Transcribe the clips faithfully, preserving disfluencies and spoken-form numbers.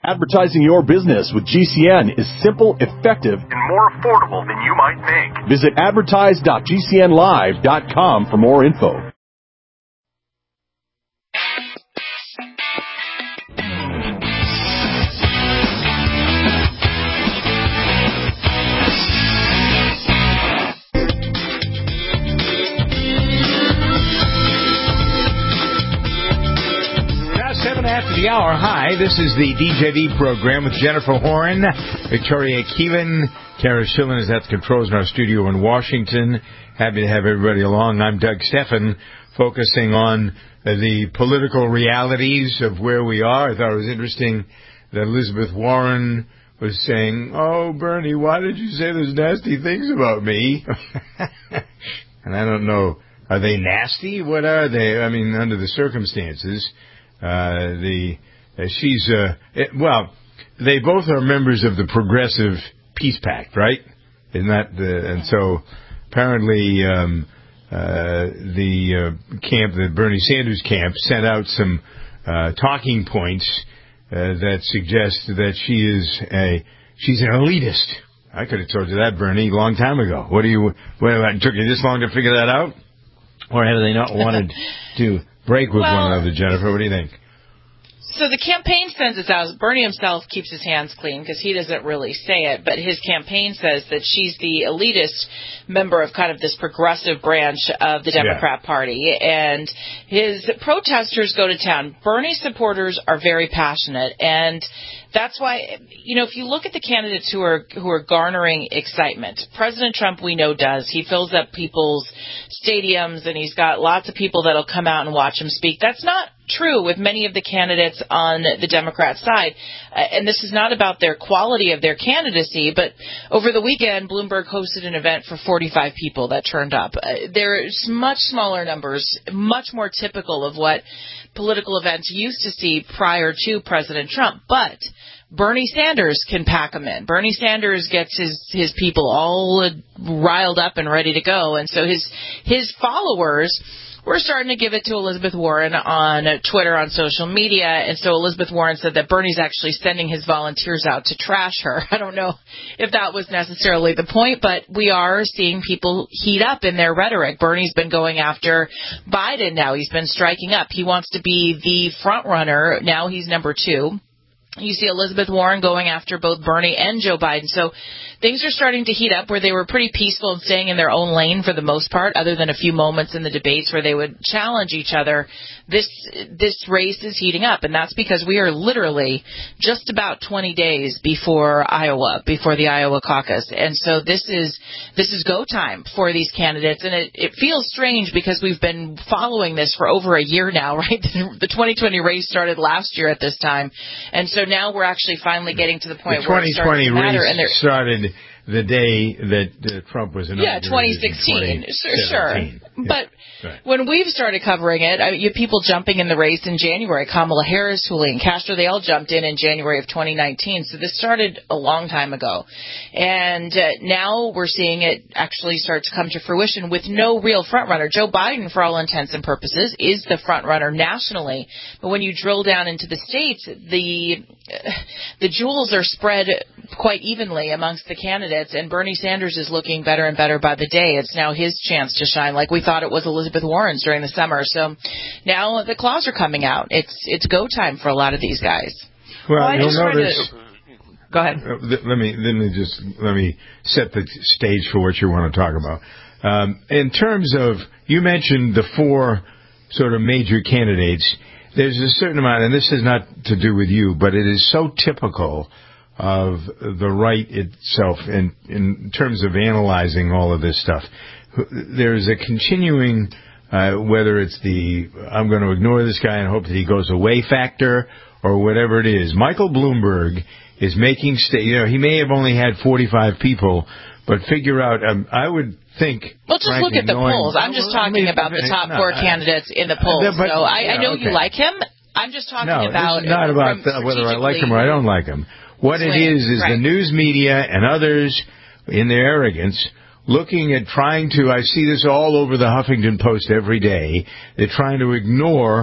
Advertising your business with G C N is simple, effective, and more affordable than you might think. Visit advertise dot g c n live dot com for more info. After the hour, hi, this is the D J V program with Jennifer Horn, Victoria Keelan, Kara Schillen is at the controls in our studio in Washington. Happy to have everybody along. I'm Doug Steffen, focusing on uh, the political realities of where we are. I thought it was interesting that Elizabeth Warren was saying, oh, Bernie, why did you say those nasty things about me? And I don't know, are they nasty? What are they? I mean, under the circumstances. Uh, the uh, she's uh, it, well, they both are members of the Progressive Peace Pact, right? Isn't that the, and so apparently um, uh, the uh, camp, the Bernie Sanders camp, sent out some uh, talking points uh, that suggest that she is a she's an elitist. I could have told you that, Bernie, a long time ago. What do you? What, it took you this long to figure that out, or have they not wanted to break with well, one another, Jennifer? What do you think? So the campaign sends us out. Bernie himself keeps his hands clean because he doesn't really say it, but his campaign says that she's the elitist member of kind of this progressive branch of the Democrat yeah. Party, and his protesters go to town. Bernie supporters are very passionate, and that's why, you know, if you look at the candidates who are who are garnering excitement, President Trump, we know, does. He fills up people's stadiums, and he's got lots of people that'll come out and watch him speak. That's not true with many of the candidates on the Democrat side. Uh, and this is not about their quality of their candidacy, but over the weekend, Bloomberg hosted an event for forty-five people that turned up. Uh, there's much smaller numbers, much more typical of what political events used to see prior to President Trump. But Bernie Sanders can pack them in. Bernie Sanders gets his, his people all riled up and ready to go. And so his his followers, we're starting to give it to Elizabeth Warren on Twitter, on social media. And so Elizabeth Warren said that Bernie's actually sending his volunteers out to trash her. I don't know if that was necessarily the point, but we are seeing people heat up in their rhetoric. Bernie's been going after Biden now. He's been striking up. He wants to be the front runner. Now he's number two. You see Elizabeth Warren going after both Bernie and Joe Biden. So things are starting to heat up where they were pretty peaceful and staying in their own lane for the most part, other than a few moments in the debates where they would challenge each other. This this race is heating up, and that's because we are literally just about twenty days before Iowa, before the Iowa caucus. And so this is this is go time for these candidates, and it, it feels strange because we've been following this for over a year now, right? The twenty twenty race started last year at this time, and so now we're actually finally getting to the point the where it's starting to matter. And race started the day that uh, Trump was inaugurated. Yeah, twenty sixteen. Sure. Yeah. But right. when we've started covering it, I mean, you have people jumping in the race in January. Kamala Harris, Julian Castro, they all jumped in in January of twenty nineteen. So this started a long time ago. And uh, now we're seeing it actually start to come to fruition with no real front runner. Joe Biden, for all intents and purposes, is the front runner nationally. But when you drill down into the states, the uh, the jewels are spread quite evenly amongst the candidates, and Bernie Sanders is looking better and better by the day. It's now his chance to shine, like we thought it was Elizabeth Warren's during the summer. So now the claws are coming out. It's it's go time for a lot of these guys. Well, well you'll notice. To, go ahead. Uh, let me let me just let me set the stage for what you want to talk about. Um, in terms of, you mentioned the four sort of major candidates. There's a certain amount, and this is not to do with you, but it is so typical of the right itself in, in terms of analyzing all of this stuff. There's a continuing, uh, whether it's the, I'm going to ignore this guy and hope that he goes away factor or whatever it is. Michael Bloomberg is making, sta- you know, he may have only had forty-five people, but figure out, um, I would think. Well, just look at the knowing, polls. I'm just talking well, about the top no, four I, candidates in the polls. Uh, but, so I, yeah, I know okay. you like him. I'm just talking no, about. No, it's not about the, whether I like him or I don't like him. What swing, it is is right. the news media and others in their arrogance looking at trying to, I see this all over the Huffington Post every day, they're trying to ignore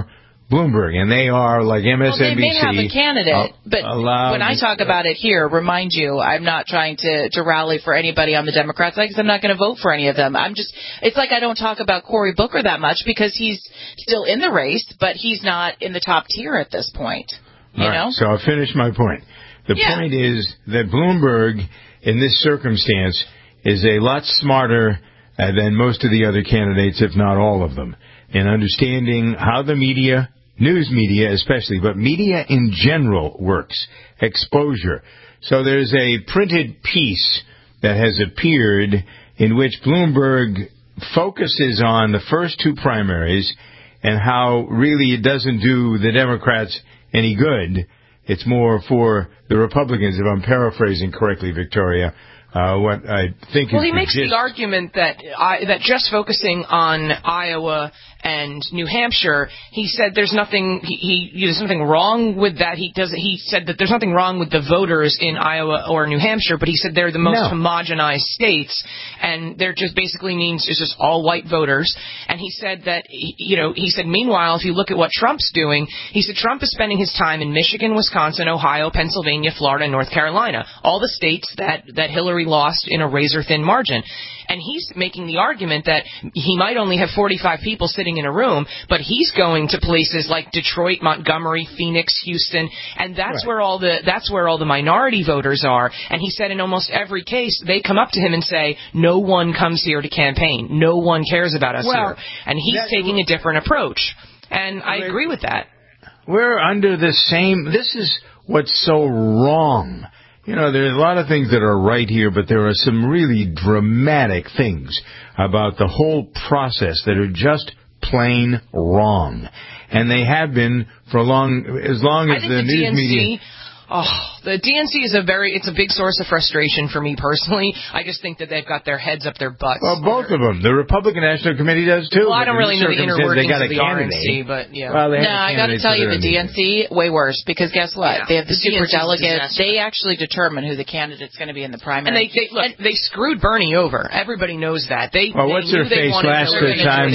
Bloomberg, and they are like M S N B C. Well, they may have a candidate, uh, but when I talk about it here, remind you, I'm not trying to, to rally for anybody on the Democrat side because I'm not going to vote for any of them. I'm just, it's like I don't talk about Cory Booker that much because he's still in the race, but he's not in the top tier at this point. You All know? Right, so I'll finish my point. The yeah. point is that Bloomberg, in this circumstance, is a lot smarter uh, than most of the other candidates, if not all of them, in understanding how the media, news media especially, but media in general works, exposure. So there's a printed piece that has appeared in which Bloomberg focuses on the first two primaries and how really it doesn't do the Democrats any good. It's more for the Republicans, if I'm paraphrasing correctly, Victoria. Uh, what I think well, is he makes gist. the argument that I, that just focusing on Iowa and New Hampshire, he said there's nothing he, he there's nothing wrong with that. He does he said that there's nothing wrong with the voters in Iowa or New Hampshire, but he said they're the most no. homogenized states, and they're just basically means it's just all white voters. And he said that you know he said meanwhile, if you look at what Trump's doing, he said Trump is spending his time in Michigan, Wisconsin, Ohio, Pennsylvania, Florida, and North Carolina, all the states that that Hillary lost in a razor-thin margin. And he's making the argument that he might only have forty-five people sitting in a room, but he's going to places like Detroit, Montgomery, Phoenix, Houston, and that's right. where all the that's where all the minority voters are. And he said in almost every case, they come up to him and say, no one comes here to campaign. No one cares about us well, here. And he's that, taking a different approach. And I agree with that. We're under the same... This is what's so wrong. You know, there's a lot of things that are right here, but there are some really dramatic things about the whole process that are just plain wrong. And they have been for long, as long as the, the news D N C, media... Oh, the D N C is a very, it's a big source of frustration for me personally. I just think that they've got their heads up their butts. Well, both of them. The Republican National Committee does too. Well, I don't really know the inner workings of the R N C, but yeah. Well, no, I got to tell you, the D N C, way worse, because guess what? Yeah, they have the, the super D N C delegates. They actually determine who the candidate's going to be in the primary. And they, they look, and, they screwed Bernie over. Everybody knows that. They, well, they what's knew her they face last to time?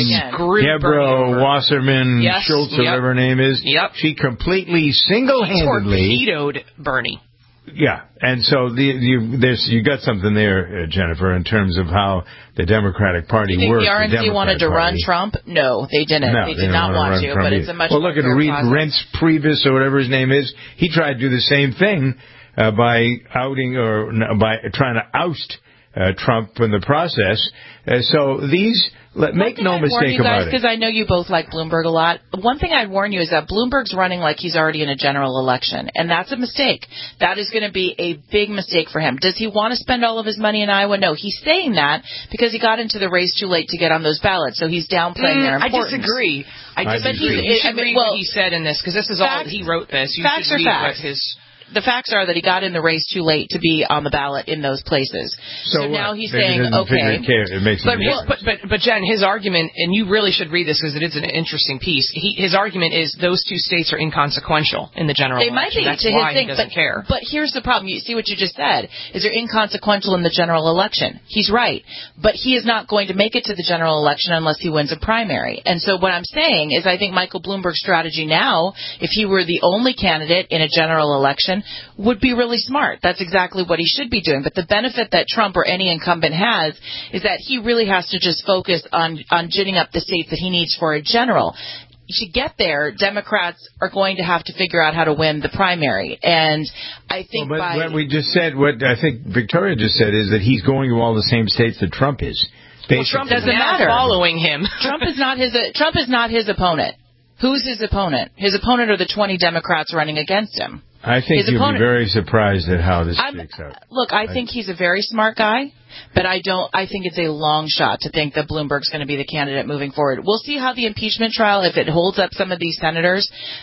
Deborah Wasserman yes, Schultz, yep. whatever her name is. Yep. She completely single-handedly torpedoed Bernie. Yeah, and so the, you there's you got something there, uh, Jennifer, in terms of how the Democratic Party you think works. The R N C the wanted to Party. run Trump? No, they didn't. No, they they did not want to, Trump but either. it's a much well, more look at fair Reed process. Rents Priebus or whatever his name is. He tried to do the same thing uh, by outing or no, by trying to oust uh, Trump in the process. Uh, so these. Let, make no I'd mistake you guys, about it. Because I know you both like Bloomberg a lot. One thing I'd warn you is that Bloomberg's running like he's already in a general election, and that's a mistake. That is going to be a big mistake for him. Does he want to spend all of his money in Iowa? No. He's saying that because he got into the race too late to get on those ballots, so he's downplaying Mm, their I importance. disagree. I I disagree. disagree. You should I mean, read well, what he said in this, because this is facts, all he wrote this. You facts should are read facts. what his... The facts are that he got in the race too late to be on the ballot in those places. So, so now he's Maybe saying, it okay. Care. It makes But, his, but, but, but, Jen, his argument, and you really should read this because it is an interesting piece, he, his argument is those two states are inconsequential in the general They might election. be That's to why his thing, he doesn't but, care. but here's the problem. You see what you just said, is they're inconsequential in the general election. He's right. But he is not going to make it to the general election unless he wins a primary. And so what I'm saying is I think Michael Bloomberg's strategy now, if he were the only candidate in a general election, would be really smart. That's exactly what he should be doing. But the benefit that Trump or any incumbent has is that he really has to just focus on, on ginning up the states that he needs for a general. To get there, Democrats are going to have to figure out how to win the primary. And I think well, but by... what we just said, what I think Victoria just said, is that he's going to all the same states that Trump is. Well, Trump doesn't matter. Following him. Trump is not his. Trump is not his opponent. Who's his opponent? His opponent are the twenty Democrats running against him. I think His you'll opponent, be very surprised at how this I'm, shakes out. Look, I, I think he's a very smart guy, but I don't. I think it's a long shot to think that Bloomberg's going to be the candidate moving forward. We'll see how the impeachment trial, if it holds up some of these senators, but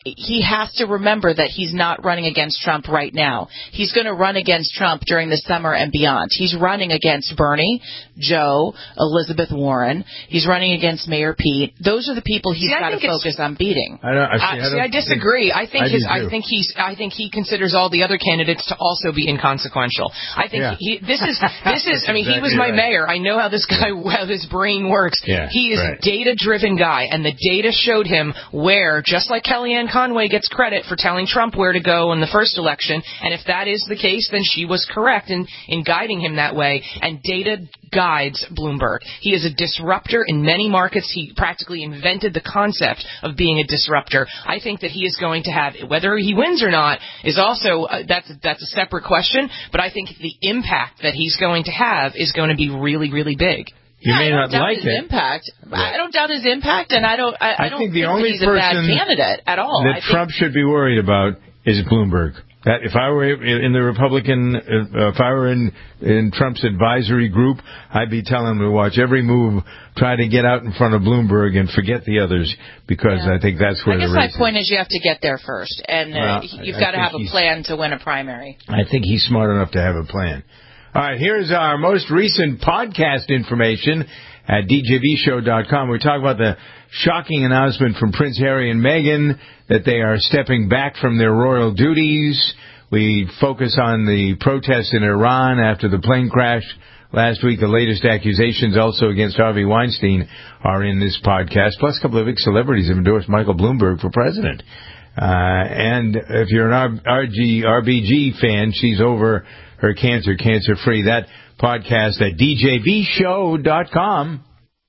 he has to remember that he's not running against Trump right now. He's going to run against Trump during the summer and beyond. He's running against Bernie, Joe, Elizabeth Warren. He's running against Mayor Pete. Those are the people he's got to focus on beating. I don't. I, see, I, I, don't see, I disagree. Think, I think I his. I think he's. I think he considers all the other candidates to also be inconsequential. I think yeah. he. This is. This is. I mean, exactly he was my right. mayor. I know how this guy, how his brain works. Yeah, he is right. a data-driven guy, and the data showed him where, just like Kellyanne Conway gets credit for telling Trump where to go in the first election, and if that is the case, then she was correct in in guiding him that way. And data guides Bloomberg. He is a disruptor in many markets. He practically invented the concept of being a disruptor. I think that he is going to have, whether he wins or not, is also uh, that's that's a separate question. But I think the impact that he's going to have is going to be really, really big. You yeah, may I don't not doubt like his it. impact. Right. I don't doubt his impact, and I don't. I, I, I don't think the think only he's a bad person candidate at all. that I think Trump should be worried about is Bloomberg. That if I were in the Republican, uh, if I were in in Trump's advisory group, I'd be telling him to watch every move, try to get out in front of Bloomberg and forget the others, because yeah. I think that's where I guess the my race point is. is you have to get there first, and uh, Well, you've I got to think have a he's- plan to win a primary. I think he's smart enough to have a plan. All right, here's our most recent podcast information at D J V show dot com. We're talking about the shocking announcement from Prince Harry and Meghan that they are stepping back from their royal duties. We focus on the protests in Iran after the plane crash last week. The latest accusations also against Harvey Weinstein are in this podcast. Plus, a couple of big celebrities have endorsed Michael Bloomberg for president. Uh, and if you're an R G, R B G fan, she's over her cancer, cancer-free. That podcast at D J V show dot com.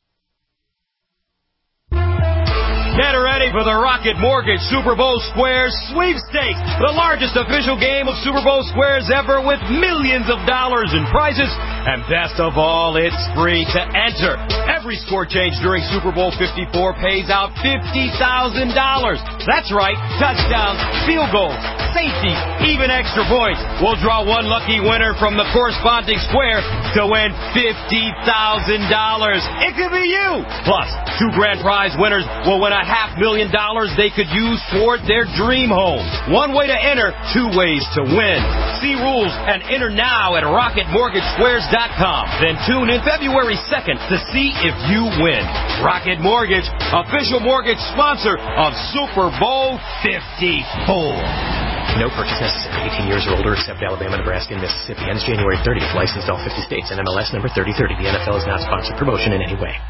Get ready for the Rocket Mortgage Super Bowl Squares Sweepstakes, the largest official game of Super Bowl Squares ever, with millions of dollars in prizes. And best of all, it's free to enter. Every score change during Super Bowl fifty-four pays out fifty thousand dollars. That's right, touchdowns, field goals, safeties, even extra points. We'll draw one lucky winner from the corresponding square to win fifty thousand dollars. It could be you. Plus, two grand prize winners will win a half million dollars they could use toward their dream home. One way to enter, two ways to win. See rules and enter now at rocket mortgage squares dot com. Then tune in February second to see if you win. Rocket Mortgage, official mortgage sponsor of Super Bowl fifty-four. No purchase necessary. eighteen years or older, except Alabama, Nebraska, and Mississippi. Ends January thirtieth. Licensed all fifty states. N M L S number thirty thirty. The N F L is not sponsored promotion in any way.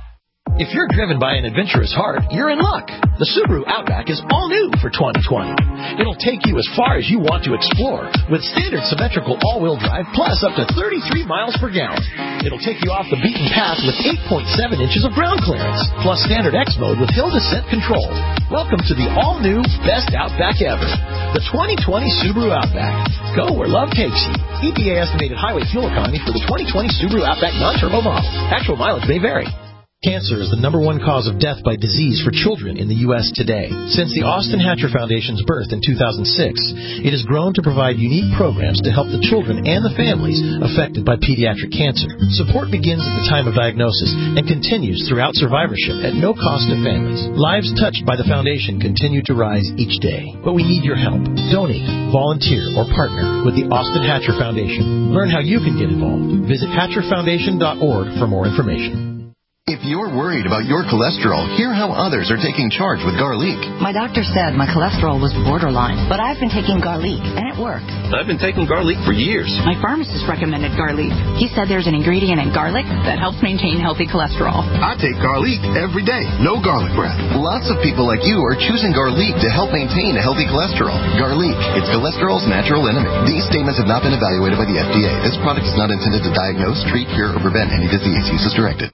If you're driven by an adventurous heart, you're in luck. The Subaru Outback is all new for twenty twenty. It'll take you as far as you want to explore with standard symmetrical all-wheel drive plus up to thirty-three miles per gallon. It'll take you off the beaten path with eight point seven inches of ground clearance plus standard X mode with hill descent control. Welcome to the all-new best Outback ever, the twenty twenty Subaru Outback. Go where love takes you. E P A estimated highway fuel economy for the twenty twenty Subaru Outback non-turbo model. Actual mileage may vary. Cancer is the number one cause of death by disease for children in the U S today. Since the Austin Hatcher Foundation's birth in two thousand six, it has grown to provide unique programs to help the children and the families affected by pediatric cancer. Support begins at the time of diagnosis and continues throughout survivorship at no cost to families. Lives touched by the foundation continue to rise each day. But we need your help. Donate, volunteer, or partner with the Austin Hatcher Foundation. Learn how you can get involved. Visit hatcher foundation dot org for more information. If you're worried about your cholesterol, hear how others are taking charge with Garlic. My doctor said my cholesterol was borderline, but I've been taking Garlic, and it worked. I've been taking Garlic for years. My pharmacist recommended Garlic. He said there's an ingredient in garlic that helps maintain healthy cholesterol. I take Garlic every day. No garlic breath. Lots of people like you are choosing Garlic to help maintain a healthy cholesterol. Garlic, it's cholesterol's natural enemy. These statements have not been evaluated by the F D A. This product is not intended to diagnose, treat, cure, or prevent any disease. Use as directed.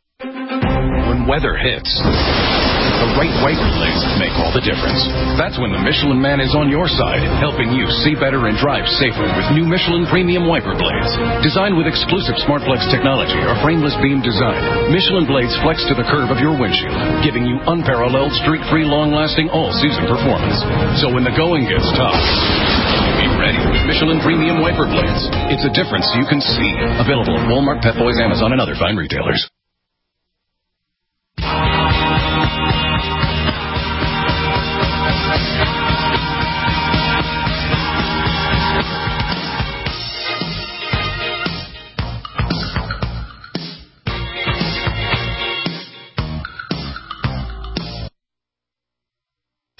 When weather hits, the right wiper blades make all the difference. That's when the Michelin Man is on your side, helping you see better and drive safer with new Michelin Premium Wiper Blades. Designed with exclusive SmartFlex technology or frameless beam design, Michelin blades flex to the curve of your windshield, giving you unparalleled, streak-free, long-lasting, all-season performance. So when the going gets tough, be ready with Michelin Premium Wiper Blades. It's a difference you can see. Available at Walmart, Pep Boys, Amazon, and other fine retailers.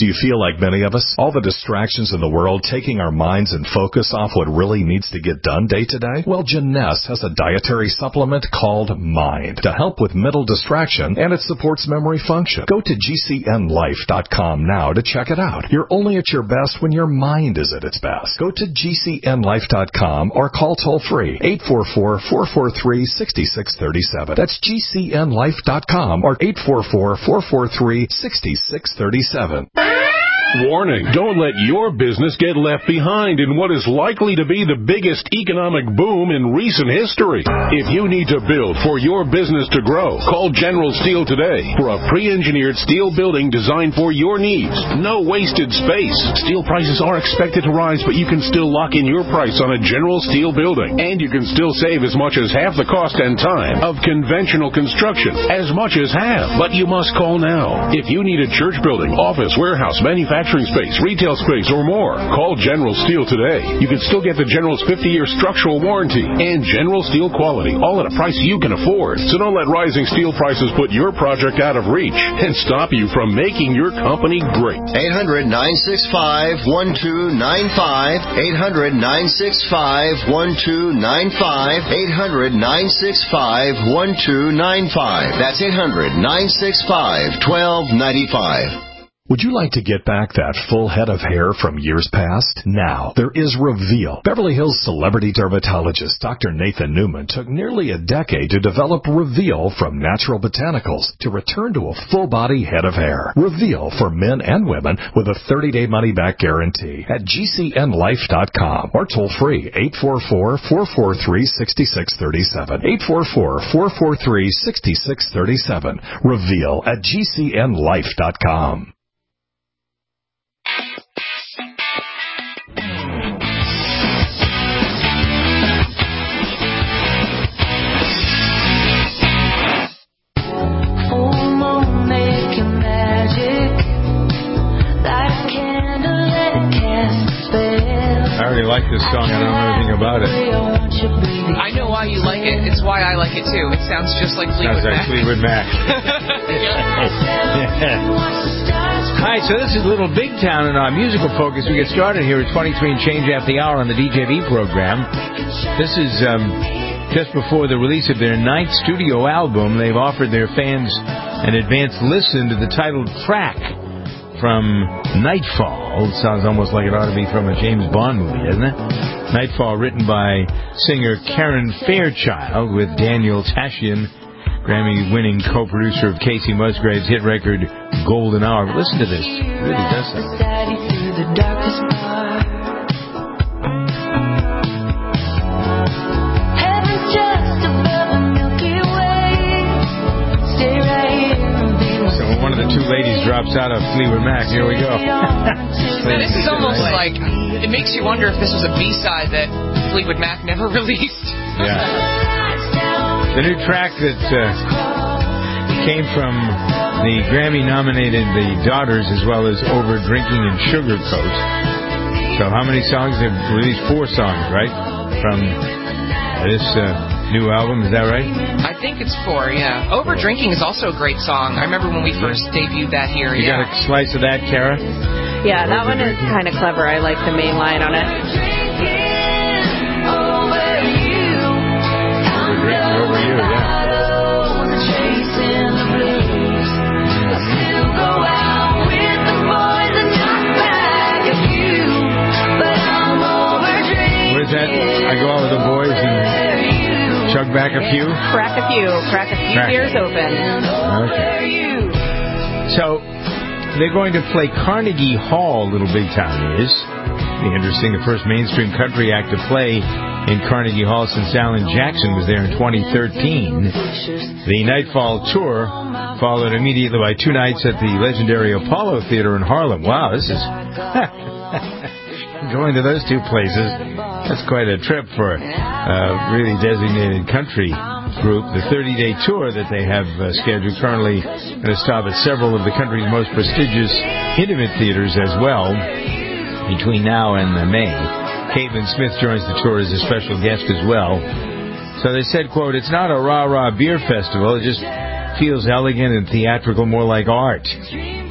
Do you feel like many of us? All the distractions in the world taking our minds and focus off what really needs to get done day to day? Well, Jeunesse has a dietary supplement called Mind to help with mental distraction, and it supports memory function. Go to G C N life dot com now to check it out. You're only at your best when your mind is at its best. Go to G C N life dot com or call toll-free eight four four, four four three, six six three seven. That's G C N life dot com or eight four four, four four three, six six three seven. Warning, don't let your business get left behind in what is likely to be the biggest economic boom in recent history. If you need to build for your business to grow, call General Steel today for a pre-engineered steel building designed for your needs. No wasted space. Steel prices are expected to rise, but you can still lock in your price on a General Steel building. And you can still save as much as half the cost and time of conventional construction. As much as half. But you must call now. If you need a church building, office, warehouse, manufacturing, space, retail space, or more, call General Steel today. You can still get the General's fifty-year structural warranty and General Steel quality, all at a price you can afford. So don't let rising steel prices put your project out of reach and stop you from making your company great. eight hundred, nine six five, one two nine five. eight hundred, nine six five, one two nine five. eight hundred, nine six five, one two nine five. That's eight hundred, nine six five, one two nine five. Would you like to get back that full head of hair from years past? Now, there is Reveal. Beverly Hills celebrity dermatologist Doctor Nathan Newman took nearly a decade to develop Reveal from natural botanicals to return to a full-body head of hair. Reveal for men and women with a thirty-day money-back guarantee at G C N life dot com or toll-free eight four four, four four three, six six three seven. eight four four, four four three, six six three seven. Reveal at G C N life dot com. I already like this song. I don't know anything about it. I know why you like it. It's why I like it, too. It sounds just like Fleetwood Mac. Sounds like Fleetwood Mac. All right, so this is Little Big Town in our musical focus. We get started here at twenty-three and change after the hour on the D J V program. This is um, just before the release of their ninth studio album. They've offered their fans an advanced listen to the titled track from Nightfall. It sounds almost like it ought to be from a James Bond movie, doesn't it? Nightfall, written by singer Karen Fairchild with Daniel Tashian, Grammy-winning co-producer of Casey Musgraves' hit record Golden Hour. But listen to this. It really does something. One of the two ladies drops out of Fleetwood Mac. Here we go. Now, this is almost like, it makes you wonder if this was a B-side that Fleetwood Mac never released. Yeah. The new track that uh, came from the Grammy-nominated The Daughters, as well as Over Drinking and Sugarcoat. So how many songs? They've released four songs, right? From this uh, new album, is that right? I think it's four, yeah. Over Drinking is also a great song. I remember when we first debuted that here. You yeah. got a slice of that, Kara? Yeah, that one is kind of clever. I like the main line on it. Over Drinking, Over You, yeah. What is that? I go out with the boys and chug back a few? Crack a few. Crack a few Crack beers it. open. Okay. So, they're going to play Carnegie Hall, Little Big Town is. Be interesting, the first mainstream country act to play in Carnegie Hall since Alan Jackson was there in twenty thirteen. The Nightfall tour followed immediately by two nights at the legendary Apollo Theater in Harlem. Wow, this is... going to those two places, that's quite a trip for a really designated country group. The thirty-day tour that they have uh, scheduled currently going to stop at several of the country's most prestigious intimate theaters as well between now and uh, May. Caitlin Smith joins the tour as a special guest as well. So they said, quote, "It's not a rah-rah beer festival. It just feels elegant and theatrical, more like art."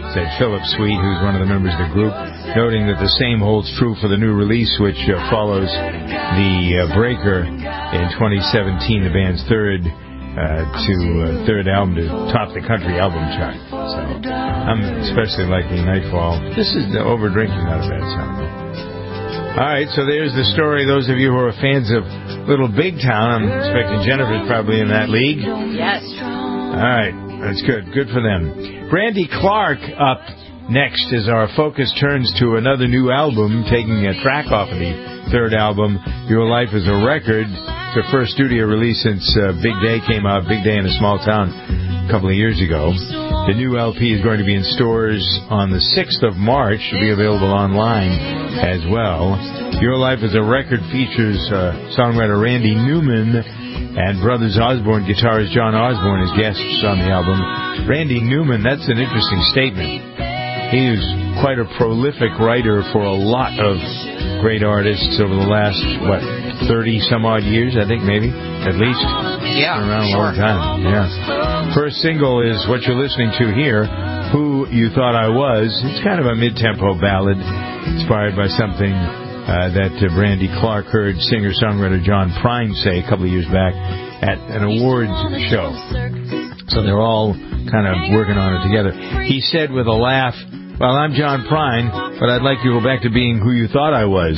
said Philip Sweet, who's one of the members of the group, noting that the same holds true for the new release, which uh, follows the uh, Breaker in twenty seventeen, the band's third uh, to uh, third album to top the country album chart. So I'm especially liking Nightfall. This is the Over Drinking, not a bad song. All right, so there's the story. Those of you who are fans of Little Big Town, I'm expecting Jennifer's probably in that league. Yes. All right, that's good. Good for them. Brandy Clark up next as our focus turns to another new album, taking a track off of the third album, Your Life is a Record. It's her first studio release since uh, Big Day came out, Big Day in a Small Town, a couple of years ago. The new L P is going to be in stores on the sixth of March. It'll be available online as well. Your Life is a Record features uh, songwriter Randy Newman and Brothers Osborne guitarist John Osborne as guests on the album. Randy Newman, that's an interesting statement. He was quite a prolific writer for a lot of great artists over the last, what, thirty-some-odd years, I think, maybe, at least. Yeah, Been around a sure. long time, yeah. First single is what you're listening to here, Who You Thought I Was. It's kind of a mid-tempo ballad inspired by something uh, that uh, Brandy Clark heard singer-songwriter John Prine say a couple of years back at an awards show. So they're all kind of working on it together. He said with a laugh, well, I'm John Prine, but I'd like to go back to being who you thought I was.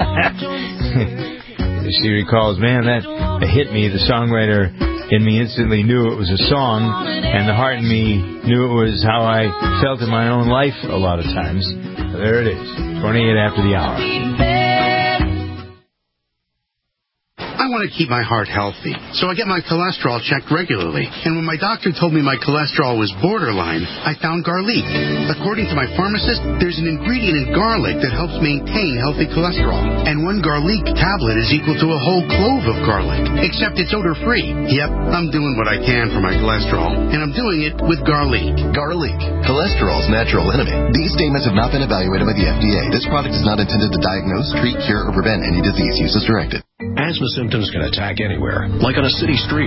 She recalls, man, that hit me. The songwriter in me instantly knew it was a song, and the heart in me knew it was how I felt in my own life a lot of times. So there it is, twenty-eight after the hour. I want to keep my heart healthy, so I get my cholesterol checked regularly. And when my doctor told me my cholesterol was borderline, I found garlic. According to my pharmacist, there's an ingredient in garlic that helps maintain healthy cholesterol. And one garlic tablet is equal to a whole clove of garlic, except it's odor-free. Yep, I'm doing what I can for my cholesterol, and I'm doing it with garlic. Garlic, cholesterol's natural enemy. These statements have not been evaluated by the F D A. This product is not intended to diagnose, treat, cure, or prevent any disease. Use as directed. Asthma symptoms can attack anywhere, like on a city street.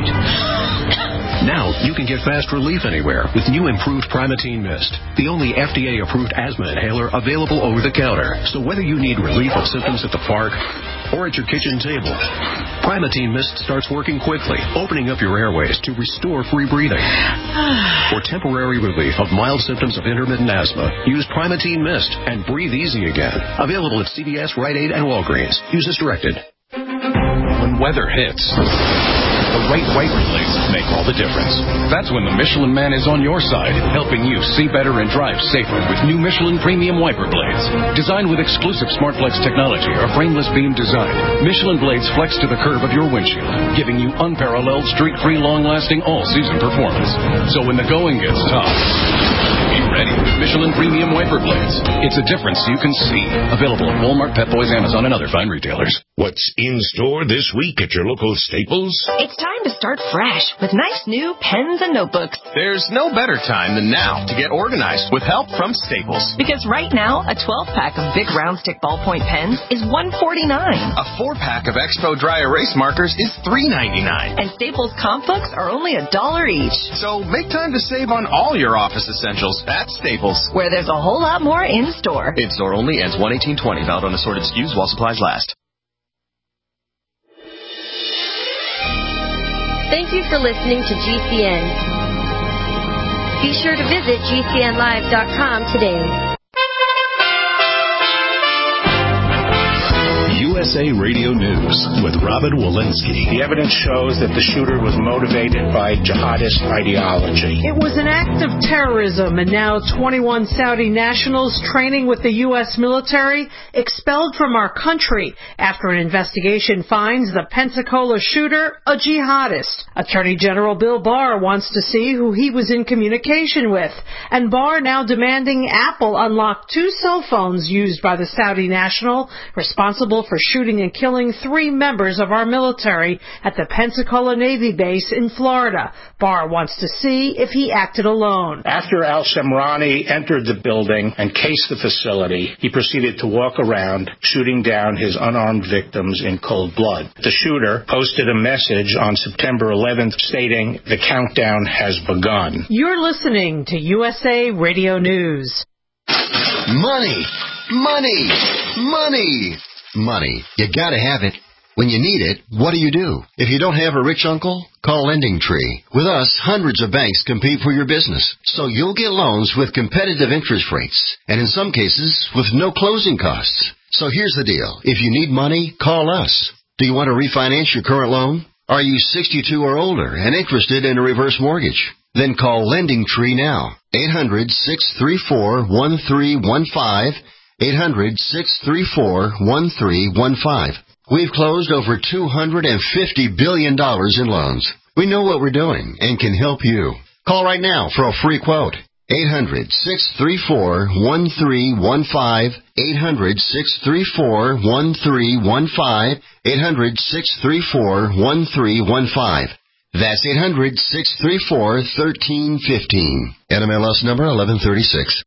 Now, you can get fast relief anywhere with new improved Primatene Mist, the only F D A-approved asthma inhaler available over the counter. So whether you need relief of symptoms at the park or at your kitchen table, Primatene Mist starts working quickly, opening up your airways to restore free breathing. For temporary relief of mild symptoms of intermittent asthma, use Primatene Mist and breathe easy again. Available at C V S, Rite Aid, and Walgreens. Use as directed. When weather hits, the right wiper blades make all the difference. That's when the Michelin Man is on your side, helping you see better and drive safer with new Michelin Premium Wiper Blades. Designed with exclusive SmartFlex technology or frameless beam design, Michelin blades flex to the curve of your windshield, giving you unparalleled, streak-free, long-lasting, all-season performance. So when the going gets tough, be ready with Michelin Premium Wiper Blades. It's a difference you can see. Available at Walmart, Pep Boys, Amazon, and other fine retailers. What's in store this week at your local Staples? It's time to start fresh with nice new pens and notebooks. There's no better time than now to get organized with help from Staples. Because right now, a twelve-pack of Bic Round Stick Ballpoint pens is one forty-nine. A four-pack of Expo Dry Erase markers is three ninety-nine. And Staples comp books are only a dollar each. So make time to save on all your office essentials at Staples, where there's a whole lot more in store. In store only, ends one eighteen twenty. Valid on assorted S K Us while supplies last. Thank you for listening to G C N. Be sure to visit G C N live dot com today. U S A Radio News with Robin Walensky. The evidence shows that the shooter was motivated by jihadist ideology. It was an act of terrorism, and now twenty-one Saudi nationals training with the U S military expelled from our country after an investigation finds the Pensacola shooter a jihadist. Attorney General Bill Barr wants to see who he was in communication with, and Barr now demanding Apple unlock two cell phones used by the Saudi national responsible for shooting and killing three members of our military at the Pensacola Navy base in Florida. Barr wants to see if he acted alone. After al-Samrani entered the building and cased the facility, he proceeded to walk around, shooting down his unarmed victims in cold blood. The shooter posted a message on September eleventh stating, "The countdown has begun." You're listening to U S A Radio News. Money, money, money, money. You gotta have it. When you need it, what do you do? If you don't have a rich uncle, call Lending Tree. With us, hundreds of banks compete for your business, so you'll get loans with competitive interest rates, and in some cases, with no closing costs. So here's the deal. If you need money, call us. Do you want to refinance your current loan? Are you sixty-two or older and interested in a reverse mortgage? Then call Lending Tree now. eight hundred, six three four, one three one five. eight hundred, six three four, one three one five. We've closed over two hundred fifty billion dollars in loans. We know what we're doing and can help you. Call right now for a free quote. eight hundred, six three four, one three one five. eight hundred, six three four, one three one five. eight hundred, six three four, one three one five. That's eight hundred, six three four, one three one five. N M L S number eleven thirty-six.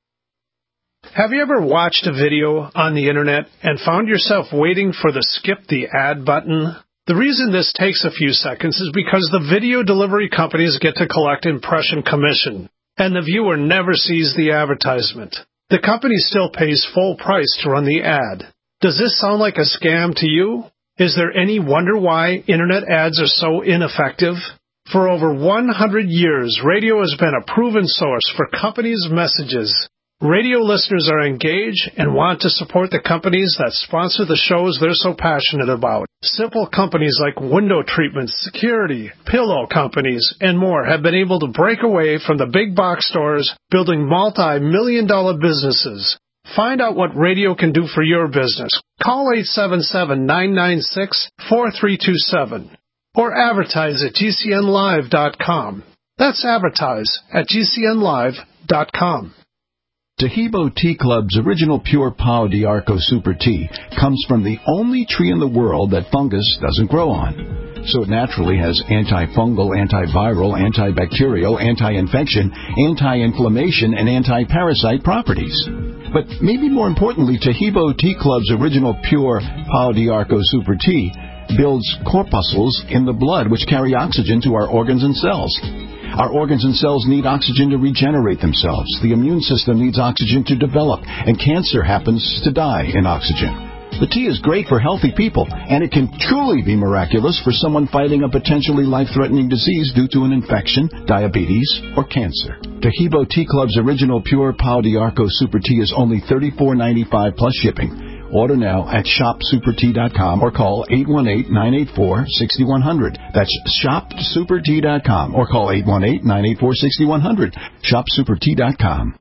Have you ever watched a video on the internet and found yourself waiting for the skip the ad button? The reason this takes a few seconds is because the video delivery companies get to collect impression commission, and the viewer never sees the advertisement. The company still pays full price to run the ad. Does this sound like a scam to you? Is there any wonder why internet ads are so ineffective? For over one hundred years, radio has been a proven source for companies' messages. Radio listeners are engaged and want to support the companies that sponsor the shows they're so passionate about. Simple companies like window treatments, security, pillow companies, and more have been able to break away from the big box stores, building multi-million dollar businesses. Find out what radio can do for your business. Call eight seven seven, nine nine six, four three two seven or advertise at G C N live dot com. That's advertise at G C N live dot com. Taheebo Tea Club's original pure Pau d'Arco Super Tea comes from the only tree in the world that fungus doesn't grow on. So it naturally has antifungal, antiviral, antibacterial, anti-infection, anti-inflammation, and anti-parasite properties. But maybe more importantly, Taheebo Tea Club's original pure Pau d'Arco Super Tea builds corpuscles in the blood which carry oxygen to our organs and cells. Our organs and cells need oxygen to regenerate themselves. The immune system needs oxygen to develop, and cancer happens to die in oxygen. The tea is great for healthy people, and it can truly be miraculous for someone fighting a potentially life-threatening disease due to an infection, diabetes, or cancer. Taheebo Tea Club's original pure Pau d'Arco Super Tea is only thirty-four ninety-five plus shipping. Order now at shop super tea dot com or call eight one eight, nine eight four, six one zero zero. That's shop super tea dot com or call eight one eight, nine eight four, six one zero zero. shop super tea dot com.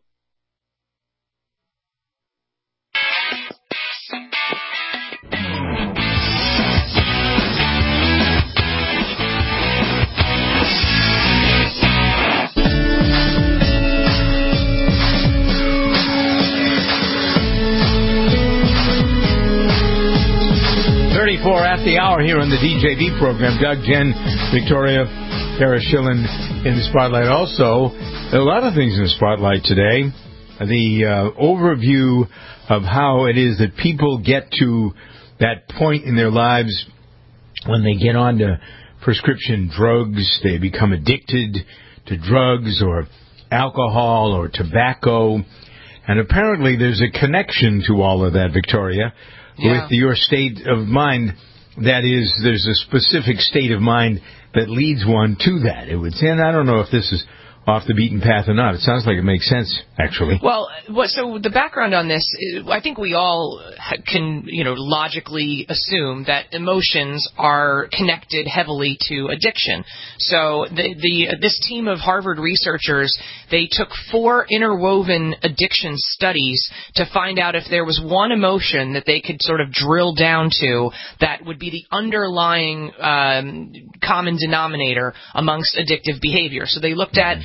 thirty-four at the hour here on the D J V program. Doug, Jen, Victoria, Kara Schillen in the spotlight. Also, a lot of things in the spotlight today. The uh, overview of how it is that people get to that point in their lives when they get onto prescription drugs, they become addicted to drugs or alcohol or tobacco. And apparently there's a connection to all of that, Victoria. Yeah. With your state of mind, that is, there's a specific state of mind that leads one to that. It would say, and I don't know if this is off the beaten path or not. It sounds like it makes sense, actually. Well, what, so the background on this, I think we all can, you know, logically assume that emotions are connected heavily to addiction. So the, the this team of Harvard researchers, they took four interwoven addiction studies to find out if there was one emotion that they could sort of drill down to that would be the underlying um, common denominator amongst addictive behavior. So they looked at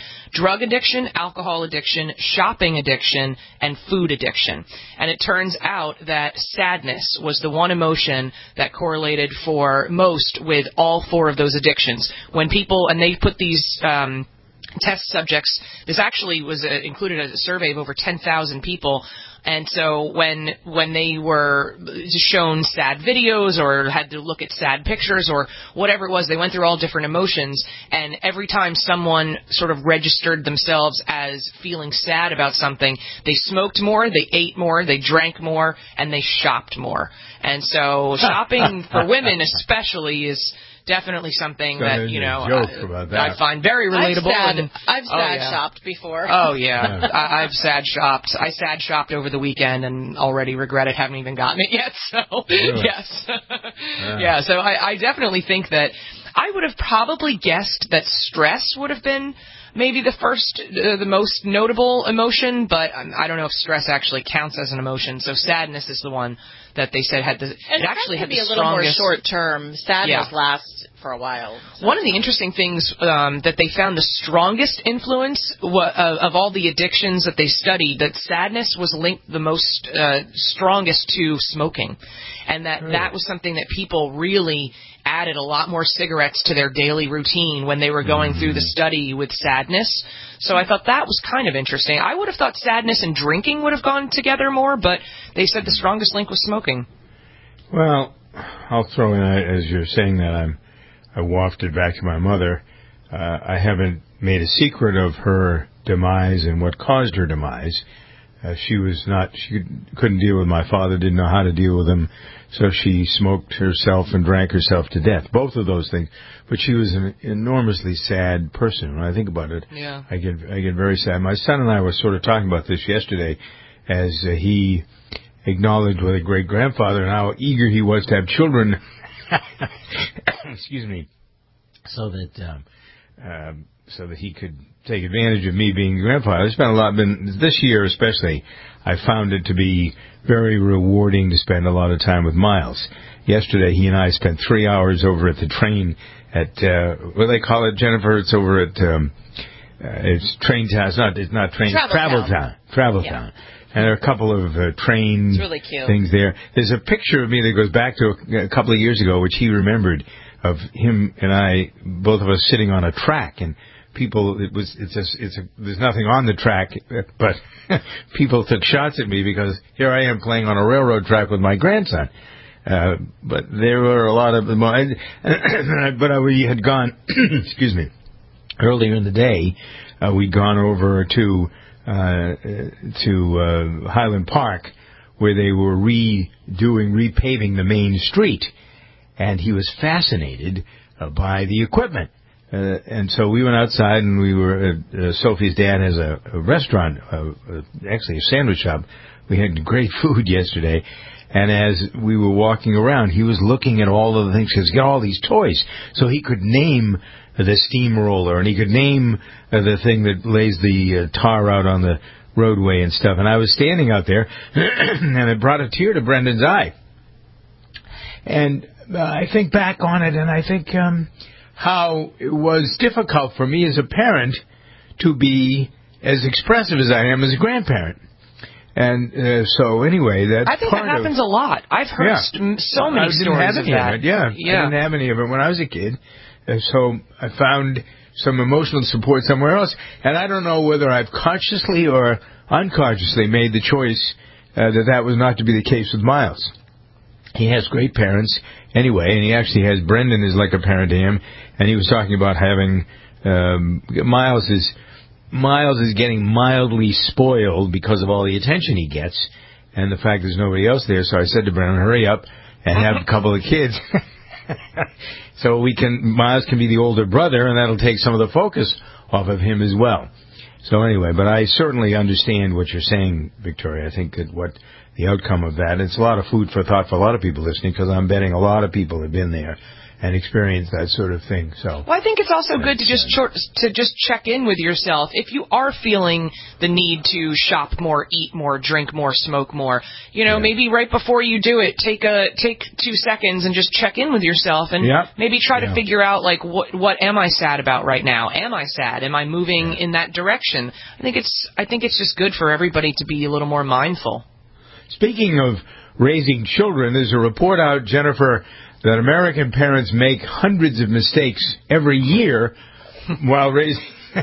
drug addiction, alcohol addiction, shopping addiction, and food addiction. And it turns out that sadness was the one emotion that correlated for most with all four of those addictions. When people, and they put these um, test subjects, this actually was uh, included as a survey of over ten thousand people. And so when when they were shown sad videos or had to look at sad pictures or whatever it was, they went through all different emotions. And every time someone sort of registered themselves as feeling sad about something, they smoked more, they ate more, they drank more, and they shopped more. And so shopping for women especially is definitely something so that, you know, I, I find very relatable. I've sad, and, I've sad oh, yeah. shopped before. Oh, yeah. yeah. I, I've sad shopped. I sad shopped over the weekend and already regret it. Haven't even gotten it yet. So, really? Yes. yeah. yeah, so I, I definitely think that I would have probably guessed that stress would have been maybe the first, uh, the most notable emotion, but um, I don't know if stress actually counts as an emotion. So sadness is the one that they said had the, and it actually had the be a strongest. little more short term. Sadness yeah. lasts for a while. So. One of the interesting things um, that they found the strongest influence wa- uh, of all the addictions that they studied, that sadness was linked the most uh, strongest to smoking, and that really? that was something that people really added a lot more cigarettes to their daily routine when they were going mm-hmm. through the study with sadness. So I thought that was kind of interesting. I would have thought sadness and drinking would have gone together more, but they said the strongest link was smoking. Well, I'll throw in, as you're saying that, I'm, I wafted back to my mother. Uh, I haven't made a secret of her demise and what caused her demise. Uh, she was not, she couldn't deal with my father, didn't know how to deal with him, so she smoked herself and drank herself to death. Both of those things. But she was an enormously sad person. When I think about it, yeah. I get I get very sad. My son and I were sort of talking about this yesterday as uh, he acknowledged with a great-grandfather and how eager he was to have children. Excuse me. So that um, uh, so that he could take advantage of me being a grandfather. I spent a lot, been, this year especially, I found it to be very rewarding to spend a lot of time with Miles. Yesterday, he and I spent three hours over at the train at, uh, what do they call it, Jennifer? It's over at, um, uh, it's train town. It's not, it's not train, Travel, travel town. town. Travel yeah. town. And there are a couple of uh, train really cute. things there. There's a picture of me that goes back to a, a couple of years ago, which he remembered, of him and I, both of us sitting on a track, and people, it was, it's a, it's a, there's nothing on the track, but people took shots at me because here I am playing on a railroad track with my grandson. Uh, but there were a lot of, but I, we had gone, excuse me, earlier in the day, uh, we'd gone over to, uh, to, uh, Highland Park, where they were redoing, repaving the main street. And he was fascinated uh, by the equipment. Uh, and so we went outside, and we were, uh, uh, Sophie's dad has a, a restaurant, uh, uh, actually a sandwich shop. We had great food yesterday. And as we were walking around, he was looking at all of the things, because he got all these toys. So he could name the steamroller, and he could name uh, the thing that lays the uh, tar out on the roadway and stuff. And I was standing out there, and it brought a tear to Brendan's eye. And uh, I think back on it, and I think um, how it was difficult for me as a parent to be as expressive as I am as a grandparent. And uh, so, anyway, that's I think part that happens of, a lot. I've heard yeah. st- so many I didn't stories have any of that. Of it. Yeah. yeah, I didn't have any of it when I was a kid. Uh, so I found some emotional support somewhere else. And I don't know whether I've consciously or unconsciously made the choice uh, that that was not to be the case with Miles. He has great parents anyway, and he actually has, Brendan is like a parent to him, and he was talking about having, um, Miles is, Miles is getting mildly spoiled because of all the attention he gets, and the fact there's nobody else there, so I said to Brendan, hurry up and have a couple of kids. So we can, Miles can be the older brother, and that'll take some of the focus off of him as well. So anyway, but I certainly understand what you're saying, Victoria. I think that what the outcome of that, it's a lot of food for thought for a lot of people listening, because I'm betting a lot of people have been there and experience that sort of thing. So, well, I think it's also good to just short, to just check in with yourself. If you are feeling the need to shop more, eat more, drink more, smoke more, you know, yeah. maybe right before you do it, take a take two seconds and just check in with yourself, and yep. maybe try yeah. to figure out like what what am I sad about right now? Am I sad? Am I moving yeah. in that direction? I think it's I think it's just good for everybody to be a little more mindful. Speaking of raising children, there's a report out, Jennifer, that American parents make hundreds of mistakes every year while raising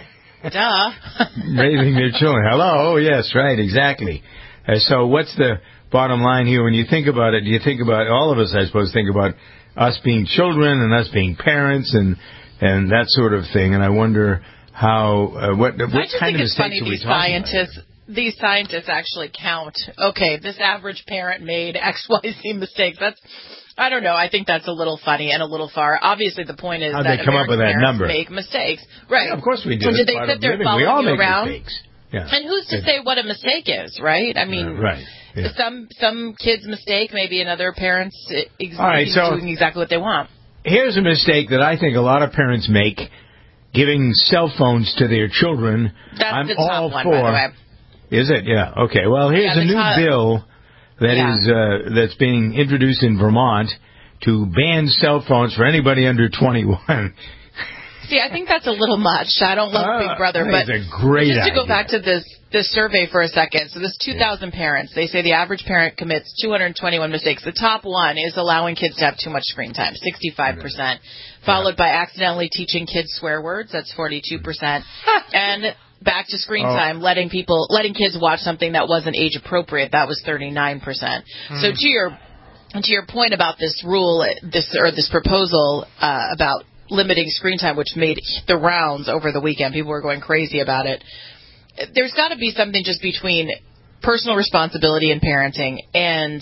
Duh. raising their children. Hello, oh, yes, right, exactly. Uh, so what's the bottom line here? When you think about it, do you think about, all of us, I suppose, think about us being children and us being parents and and that sort of thing, and I wonder how, uh, what, what I just kind think of it's mistakes funny are we these talking scientists, about? These scientists actually count, okay, this average parent made X Y Z mistakes. That's, I don't know, I think that's a little funny and a little far. Obviously, the point is How'd that they come American up with that parents number? make mistakes. Right. Yeah, of course we do. And did It's they part sit of there living. following We all you make around? mistakes. Yeah. And who's to say what a mistake is, right? I mean, uh, right. Yeah. some some kids mistake, maybe another parents ex- all right, so doing exactly what they want. Here's a mistake that I think a lot of parents make, giving cell phones to their children. That's I'm the top all one, for. by the way. Is it? Yeah. Okay. Well, here's Yeah, a new top, bill that yeah. is uh, that's being introduced in Vermont to ban cell phones for anybody under twenty-one. See, I think that's a little much. I don't love uh, Big Brother, but it's a great just to idea. go back to this this survey for a second. So this two thousand yeah. parents, they say the average parent commits two hundred twenty-one mistakes. The top one is allowing kids to have too much screen time, sixty-five percent, followed yeah. by accidentally teaching kids swear words, that's forty-two percent, and back to screen oh. time, letting people, letting kids watch something that wasn't age appropriate, that was thirty-nine percent. Mm. So to your to your point about this rule, this or this proposal uh, about limiting screen time, which made the rounds over the weekend, people were going crazy about it. There's got to be something just between personal responsibility in parenting and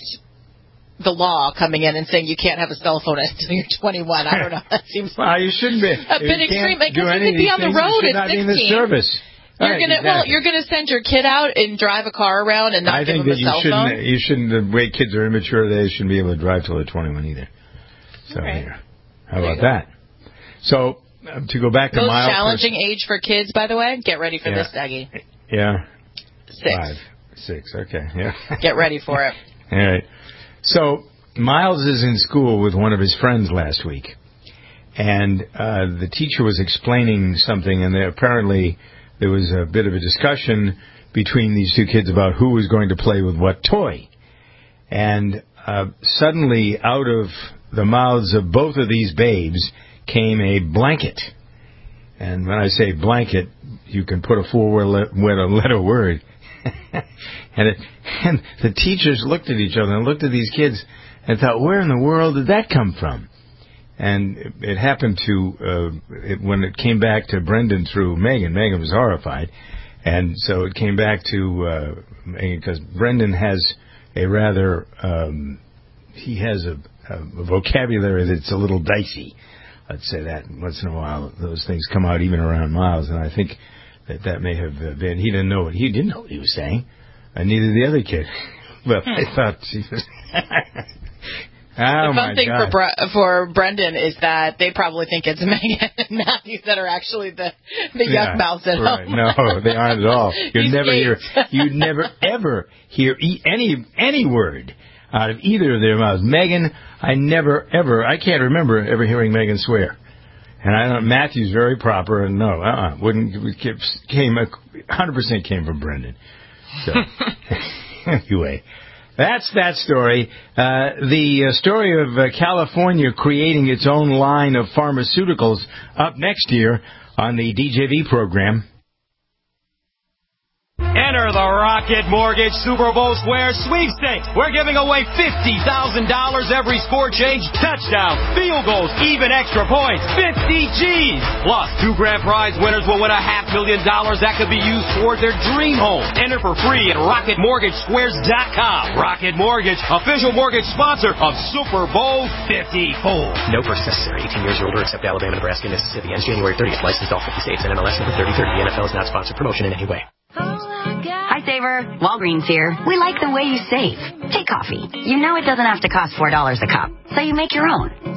the law coming in and saying you can't have a cell phone until you're twenty-one. I don't know. That seems well, you shouldn't be a bit extreme because you could be on the things, road you should at not be in the sixteen. service. You're right, gonna exactly. well, you're gonna send your kid out and drive a car around and not I give think him that a cell you shouldn't, phone. You shouldn't. The way kids are immature, they shouldn't be able to drive till they're twenty-one either. So right. here, how about that? So uh, to go back to most Miles challenging first, age for kids, by the way. Get ready for yeah. this, Dougie. Yeah. Six. Five, six. Okay. Yeah. Get ready for it. All right. So Miles is in school with one of his friends last week, and uh, the teacher was explaining something, and there, apparently there was a bit of a discussion between these two kids about who was going to play with what toy. And uh, suddenly, out of the mouths of both of these babes came a blanket. And when I say blanket, you can put a four-letter word. and, it, and the teachers looked at each other and looked at these kids and thought, where in the world did that come from? And it, it happened to, uh, it, when it came back to Brendan through Megan, Megan was horrified. And so it came back to, uh, Megan, because Brendan has a rather, um, he has a, a vocabulary that's a little dicey. Let's say that once in a while those things come out even around Miles, and I think that that may have been, he didn't know what, he didn't know what he was saying, and neither did the other kid. But hmm. I thought, Jesus. Oh the fun thing God. for Bre- for Brendan is that they probably think it's Megan and Matthew that are actually the the yeah, young mouths at right. home. No, they aren't at all. You never hear, skates. you never ever hear e- any any word out of either of their mouths. Megan, I never ever, I can't remember ever hearing Megan swear. And I don't. Matthew's very proper, and no, uh-uh, wouldn't came one hundred percent came from Brendan. So anyway. That's that story. Uh, the uh, story of uh, California creating its own line of pharmaceuticals up next year on the D J V program. Enter the Rocket Mortgage Super Bowl Square Sweepstakes. We're giving away fifty thousand dollars every score change, touchdowns, field goals, even extra points. fifty G's. Plus, two grand prize winners will win a half million dollars that could be used toward their dream home. Enter for free at rocket mortgage squares dot com. Rocket Mortgage, official mortgage sponsor of Super Bowl fifty-four. No purchase necessary. eighteen years or older except Alabama, Nebraska, and Mississippi. Ends January thirtieth. Licensed all fifty states and M L S number thirty thirty. The N F L is not sponsored promotion in any way. Hi, Saver. Walgreens here. We like the way you save. Take coffee. You know it doesn't have to cost four dollars a cup, so you make your own.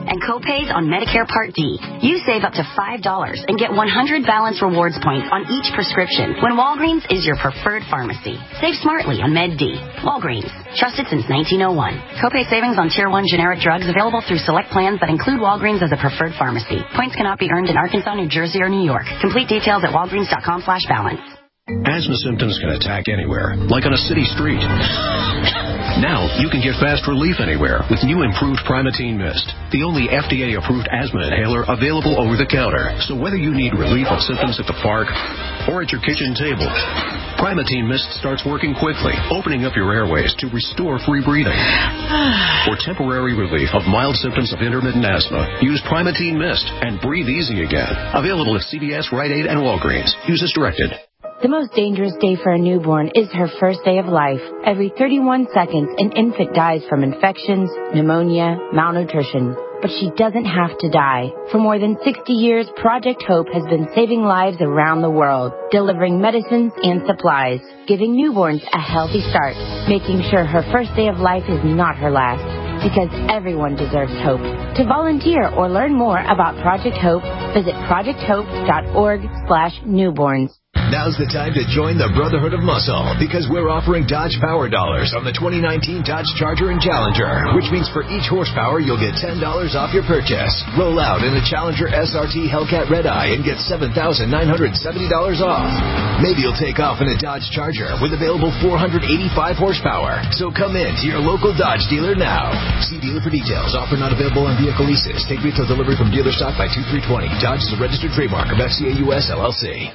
and copays on Medicare Part D. You save up to five dollars and get one hundred balance rewards points on each prescription when Walgreens is your preferred pharmacy. Save smartly on Med D. Walgreens. Trusted since nineteen oh one. Copay savings on Tier one generic drugs available through select plans that include Walgreens as a preferred pharmacy. Points cannot be earned in Arkansas, New Jersey, or New York. Complete details at walgreens.com slash balance. Asthma symptoms can attack anywhere, like on a city street. Now, you can get fast relief anywhere with new improved Primatene Mist, the only F D A-approved asthma inhaler available over the counter. So whether you need relief of symptoms at the park or at your kitchen table, Primatene Mist starts working quickly, opening up your airways to restore free breathing. For temporary relief of mild symptoms of intermittent asthma, use Primatene Mist and breathe easy again. Available at C V S, Rite Aid, and Walgreens. Use as directed. The most dangerous day for a newborn is her first day of life. Every thirty-one seconds, an infant dies from infections, pneumonia, malnutrition. But she doesn't have to die. For more than sixty years, Project Hope has been saving lives around the world, delivering medicines and supplies, giving newborns a healthy start, making sure her first day of life is not her last. Because everyone deserves hope. To volunteer or learn more about Project Hope, visit projecthope.org slash newborns. Now's the time to join the Brotherhood of Muscle because we're offering Dodge Power Dollars on the twenty nineteen Dodge Charger and Challenger, which means for each horsepower, you'll get ten dollars off your purchase. Roll out in a Challenger S R T Hellcat Red Eye and get seven thousand nine hundred seventy dollars off. Maybe you'll take off in a Dodge Charger with available four hundred eighty-five horsepower. So come in to your local Dodge dealer now. See dealer for details. Offer not available on vehicle leases. Take retail delivery from dealer stock by two three twenty. Dodge is a registered trademark of F C A U S L L C.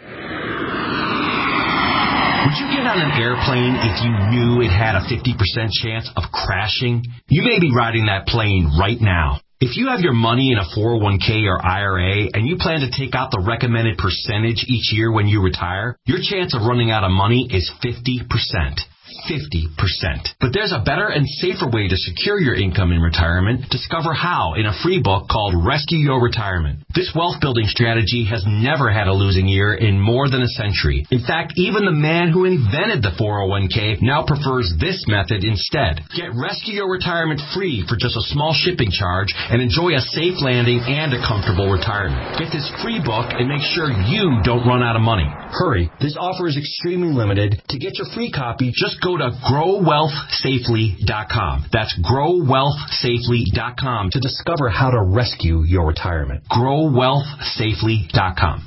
Would you get on an airplane if you knew it had a fifty percent chance of crashing? You may be riding that plane right now. If you have your money in a four oh one k or I R A and you plan to take out the recommended percentage each year when you retire, your chance of running out of money is fifty percent. fifty percent. But there's a better and safer way to secure your income in retirement. Discover how in a free book called Rescue Your Retirement. This wealth-building strategy has never had a losing year in more than a century. In fact, even the man who invented the four oh one k now prefers this method instead. Get Rescue Your Retirement free for just a small shipping charge and enjoy a safe landing and a comfortable retirement. Get this free book and make sure you don't run out of money. Hurry, this offer is extremely limited. To get your free copy, just go to grow wealth safely dot com. That's grow wealth safely dot com to discover how to rescue your retirement. grow wealth safely dot com.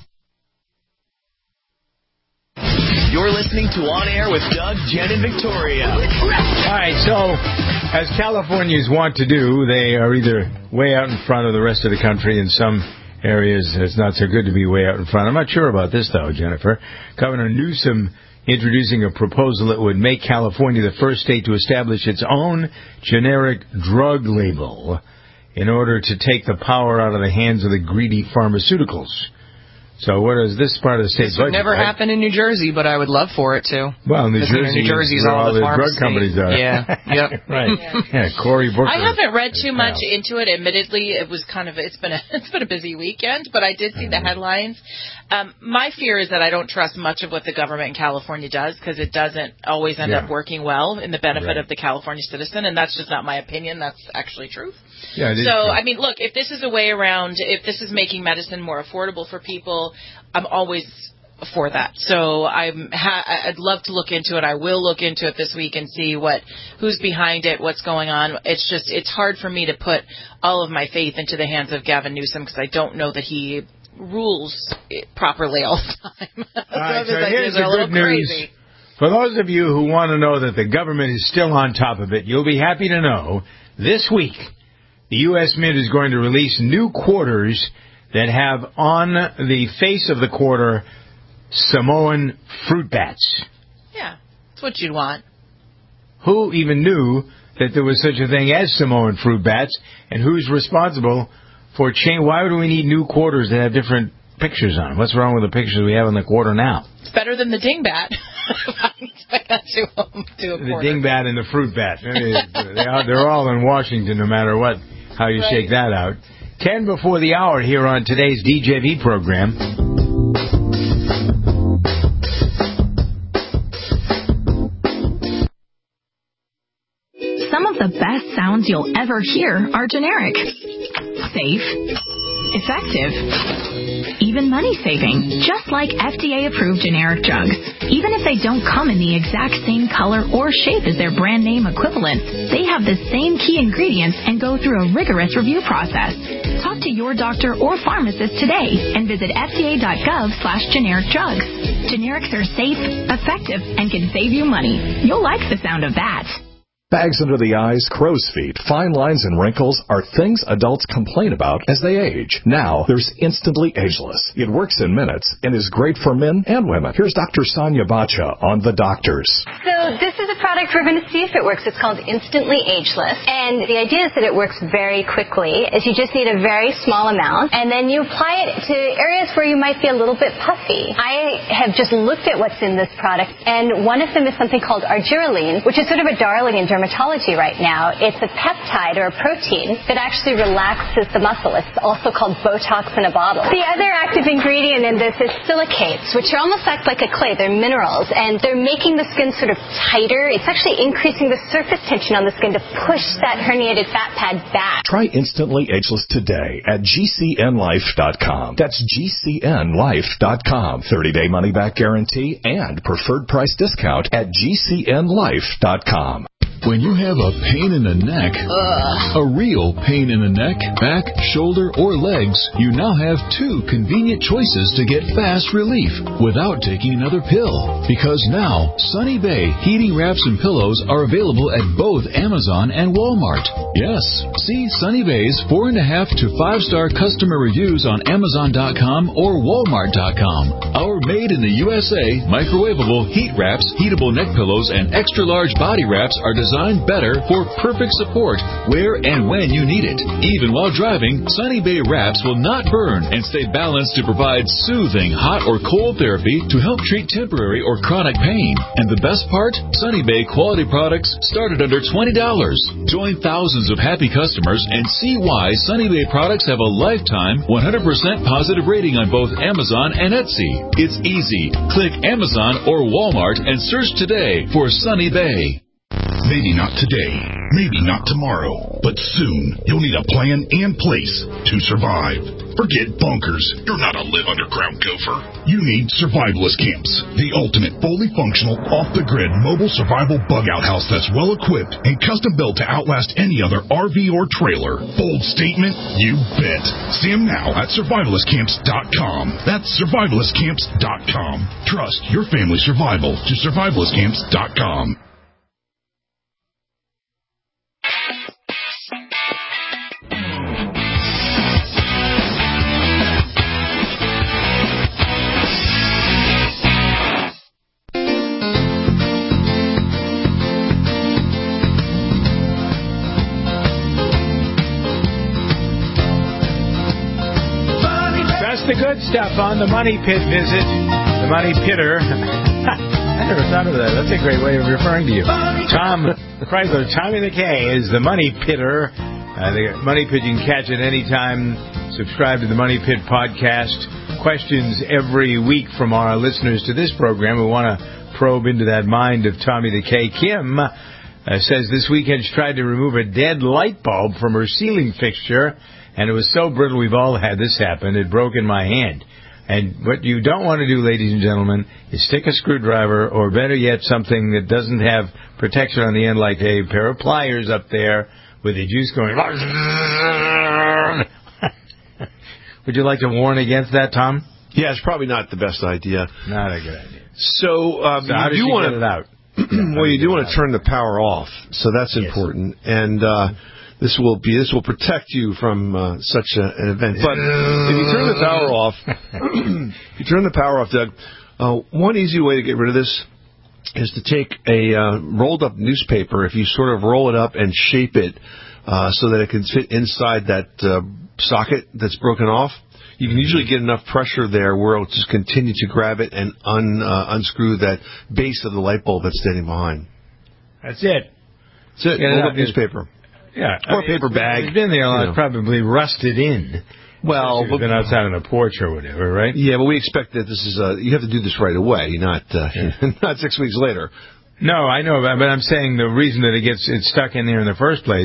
You're listening to On Air with Doug, Jen, and Victoria. All right, so as Californians want to do, they are either way out in front of the rest of the country. In some areas, it's not so good to be way out in front. I'm not sure about this, though, Jennifer. Governor Newsom introducing a proposal that would make California the first state to establish its own generic drug label in order to take the power out of the hands of the greedy pharmaceuticals. So what is this part of the state this budget? Would never right? happen in New Jersey, but I would love for it to. Well, New Jersey, New Jersey's is all, all the, the drug companies are. Yeah, yep. Right. Yeah. Yeah, Cory Booker. I haven't read too much into it. Admittedly, it was kind of it's been a it's been a busy weekend, but I did see the headlines. Um, my fear is that I don't trust much of what the government in California does because it doesn't always end yeah. up working well in the benefit right. of the California citizen, and that's just not my opinion. That's actually truth. Yeah, it is so, true. I mean, look, if this is a way around, if this is making medicine more affordable for people, I'm always for that. So I'm ha- I'd love to look into it. I will look into it this week and see what who's behind it, what's going on. It's just it's hard for me to put all of my faith into the hands of Gavin Newsom because I don't know that he rules it properly all the time. All right, so His here's ideas are a the little good news. crazy. For those of you who want to know that the government is still on top of it, you'll be happy to know this week the U S Mint is going to release new quarters that have on the face of the quarter Samoan fruit bats. Yeah, that's what you'd want. Who even knew that there was such a thing as Samoan fruit bats, and who's responsible for change? Why do we need new quarters that have different pictures on them? What's wrong with the pictures we have on the quarter now? It's better than the dingbat. I expect that to, um, to a The quarter. dingbat and the fruit bat. they are, they're all in Washington, no matter what, how you right. shake that out. Ten before the hour here on today's D J V program. Some of the best sound sounds you'll ever hear are generic. Safe. Effective. Even money-saving, just like F D A-approved generic drugs. Even if they don't come in the exact same color or shape as their brand name equivalents, they have the same key ingredients and go through a rigorous review process. Talk to your doctor or pharmacist today and visit F D A dot gov slash generic drugs. Generics are safe, effective, and can save you money. You'll like the sound of that. Bags under the eyes, crow's feet, fine lines, and wrinkles are things adults complain about as they age. Now, there's Instantly Ageless. It works in minutes and is great for men and women. Here's Doctor Sonia Bacha on The Doctors. So this is a product we're going to see if it works. It's called Instantly Ageless. And the idea is that it works very quickly, is you just need a very small amount, and then you apply it to areas where you might be a little bit puffy. I have just looked at what's in this product, and one of them is something called argireline, which is sort of a darling in dermatology right now. It's a peptide or a protein that actually relaxes the muscle. It's also called Botox in a bottle. The other active ingredient in this is silicates, which are almost act like a clay. They're minerals, and they're making the skin sort of tighter. It's actually increasing the surface tension on the skin to push that herniated fat pad back. Try Instantly Ageless today at G C N life dot com. That's G C N life dot com. thirty-day money-back guarantee and preferred price discount at G C N life dot com. When you have a pain in the neck, Ugh. a real pain in the neck, back, shoulder, or legs, you now have two convenient choices to get fast relief without taking another pill. Because now, Sunny Bay heating wraps and pillows are available at both Amazon and Walmart. Yes, see Sunny Bay's four and a half to five star customer reviews on Amazon dot com or Walmart dot com. Our made in the U S A microwavable heat wraps, heatable neck pillows, and extra large body wraps are designed Designed better for perfect support where and when you need it. Even while driving, Sunny Bay wraps will not burn and stay balanced to provide soothing hot or cold therapy to help treat temporary or chronic pain. And the best part? Sunny Bay quality products start at under twenty dollars. Join thousands of happy customers and see why Sunny Bay products have a lifetime one hundred percent positive rating on both Amazon and Etsy. It's easy. Click Amazon or Walmart and search today for Sunny Bay. Maybe not today, maybe not tomorrow, but soon you'll need a plan and place to survive. Forget bunkers. You're not a live underground gopher. You need Survivalist Camps, the ultimate fully functional, off-the-grid mobile survival bug-out house that's well-equipped and custom-built to outlast any other R V or trailer. Bold statement? You bet. See them now at survivalist camps dot com. That's survivalist camps dot com. Trust your family's survival to survivalist camps dot com. The good stuff on the Money Pit visit. The Money Pitter. I never thought of that. That's a great way of referring to you. Tom Kreisler, Tommy the K is the Money Pitter. Uh, the Money Pit, you can catch it anytime. Subscribe to the Money Pit podcast. Questions every week from our listeners to this program. We want to probe into that mind of Tommy the K. Kim uh, says this weekend she tried to remove a dead light bulb from her ceiling fixture. And it was so brittle, we've all had this happen, it broke in my hand. And what you don't want to do, ladies and gentlemen, is stick a screwdriver, or better yet, something that doesn't have protection on the end, like a pair of pliers up there with the juice going. Would you like to warn against that, Tom? Yeah, it's probably not the best idea. Not a good idea. So, um, so how you do want to get it out? Well, you do want to turn the power off, so that's yes. important. And uh, this will be this will protect you from uh, such a, an event. But if you turn the power off, if you turn the power off, Doug, uh, one easy way to get rid of this is to take a uh, rolled up newspaper. If you sort of roll it up and shape it uh, so that it can fit inside that uh, socket that's broken off, you can usually get enough pressure there where it'll just continue to grab it and un, uh, unscrew that base of the light bulb that's standing behind. That's it. That's it. Roll up newspaper. Yeah. Or I mean, a paper bag. It's been there a lot, you know. Probably rusted in. Well, it's been outside on a porch or whatever, right? Yeah, but we expect that this is uh, you have to do this right away, not uh, yeah. not six weeks later. No, I know, but I'm saying the reason that it gets it's stuck in there in the first place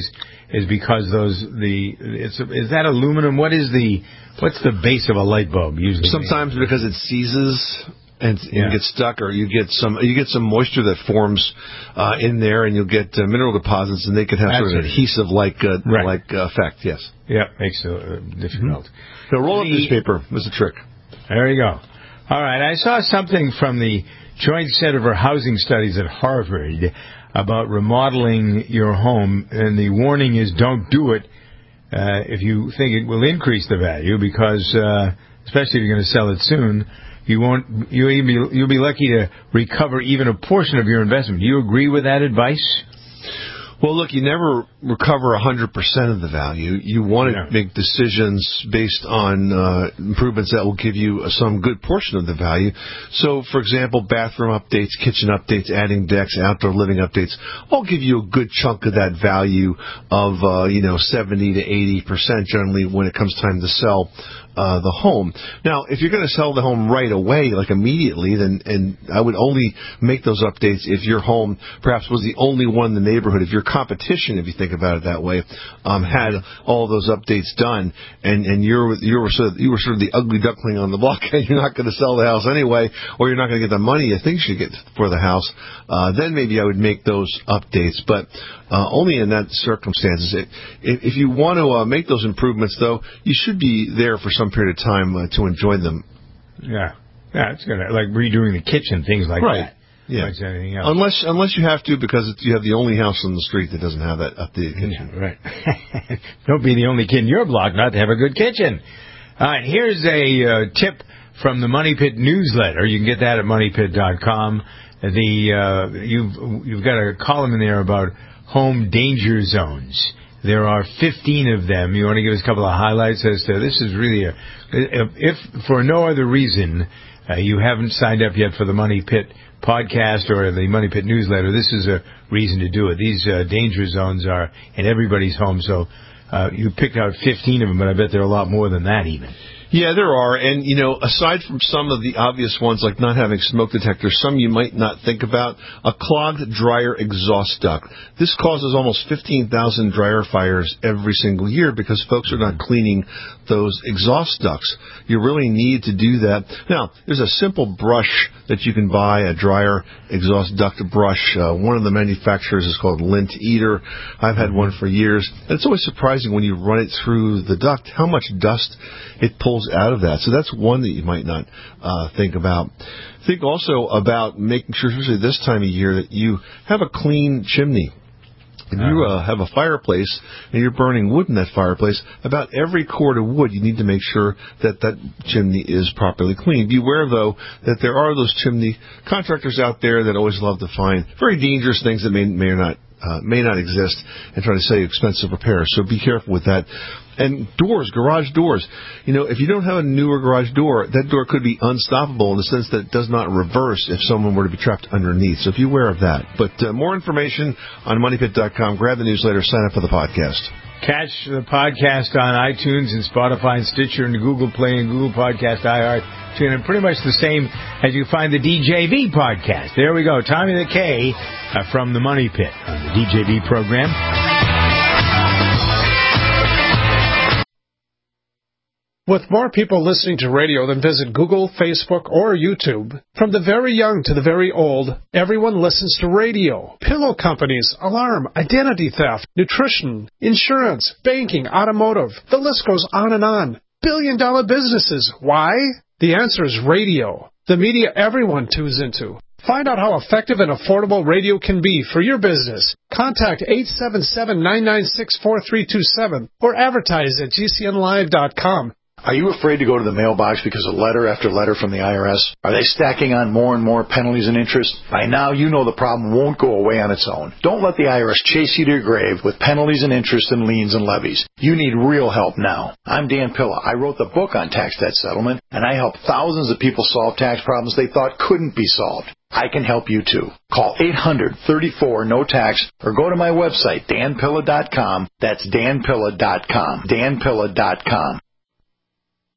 is because those the it's is that aluminum? What is the what's the base of a light bulb usually? Sometimes because it seizes and, and Yeah. gets stuck, or you get some you get some moisture that forms uh, in there, and you'll get uh, mineral deposits, and they can have That's sort of an it. adhesive like uh, Right. like uh, effect. Yes. Yeah, makes it uh, difficult. Mm-hmm. So roll up The- newspaper was the trick. There you go. All right, I saw something from the Joint Center for Housing Studies at Harvard about remodeling your home, and the warning is don't do it uh, if you think it will increase the value, because uh, especially if you're going to sell it soon, you won't. You'll even be, you'll be lucky to recover even a portion of your investment. Do you agree with that advice? Well, look, you never recover one hundred percent of the value. You want to Yeah. make decisions based on uh, improvements that will give you some good portion of the value. So, for example, bathroom updates, kitchen updates, adding decks, outdoor living updates, all give you a good chunk of that value of, uh, you know, seventy to eighty percent generally when it comes time to sell uh, the home. Now, if you're going to sell the home right away, like immediately, then and I would only make those updates if your home perhaps was the only one in the neighborhood. If your competition, if you think about it that way, um, had all those updates done, and and you're you were sort of, you were sort of the ugly duckling on the block, and you're not going to sell the house anyway, or you're not going to get the money you think you should get for the house, uh, then maybe I would make those updates, but uh, only in that circumstances. It, if, if you want to uh, make those improvements, though, you should be there for some period of time uh, to enjoy them. Yeah, yeah, it's gonna like redoing the kitchen, things like Right. that. Yeah. Like anything else. Unless unless you have to, because it's, you have the only house on the street that doesn't have that updated kitchen. Yeah, right. Don't be the only kid in your block not to have a good kitchen. All right, here's a uh, tip from the Money Pit newsletter. You can get that at money pit dot com. The uh, you've you've got a column in there about home danger zones. There are fifteen of them. You want to give us a couple of highlights as to this is really a if for no other reason uh, you haven't signed up yet for the Money Pit podcast or the Money Pit newsletter, this is a reason to do it. These uh, danger zones are in everybody's home, so uh, you picked out fifteen of them, but I bet there are a lot more than that even. Yeah, there are. And, you know, aside from some of the obvious ones, like not having smoke detectors, some you might not think about, a clogged dryer exhaust duct. This causes almost fifteen thousand dryer fires every single year because folks are not cleaning those exhaust ducts. You really need to do that. Now, there's a simple brush that you can buy, a dryer exhaust duct brush. Uh, one of the manufacturers is called Lint Eater. I've had one for years. And it's always surprising when you run it through the duct how much dust it pulls out of that. So that's one that you might not uh, think about. Think also about making sure, especially this time of year, that you have a clean chimney. If you uh, have a fireplace and you're burning wood in that fireplace, about every cord of wood you need to make sure that that chimney is properly clean. Beware, though, that there are those chimney contractors out there that always love to find very dangerous things that may, may or not uh, may not exist and try to sell you expensive repairs. So be careful with that. And doors, garage doors. You know, if you don't have a newer garage door, that door could be unstoppable in the sense that it does not reverse if someone were to be trapped underneath. So be aware of that. But uh, more information on money pit dot com. Grab the newsletter. Sign up for the podcast. Catch the podcast on iTunes and Spotify and Stitcher and Google Play and Google Podcast, iHeart, and pretty much the same as you find the D J V podcast. There we go. Tommy the K uh, from the Money Pit on the D J V program. With more people listening to radio than visit Google, Facebook, or YouTube, from the very young to the very old, everyone listens to radio. Pillow companies, alarm, identity theft, nutrition, insurance, banking, automotive. The list goes on and on. Billion dollar businesses. Why? The answer is radio. The media everyone tunes into. Find out how effective and affordable radio can be for your business. Contact eight seven seven, nine nine six, four three two seven or advertise at G C N live dot com. Are you afraid to go to the mailbox because of letter after letter from the I R S? Are they stacking on more and more penalties and interest? By now, you know the problem won't go away on its own. Don't let the I R S chase you to your grave with penalties and interest and liens and levies. You need real help now. I'm Dan Pilla. I wrote the book on tax debt settlement, and I help thousands of people solve tax problems they thought couldn't be solved. I can help you too. Call eight hundred, thirty-four, no tax or go to my website, dan pilla dot com. That's dan pilla dot com. dan pilla dot com.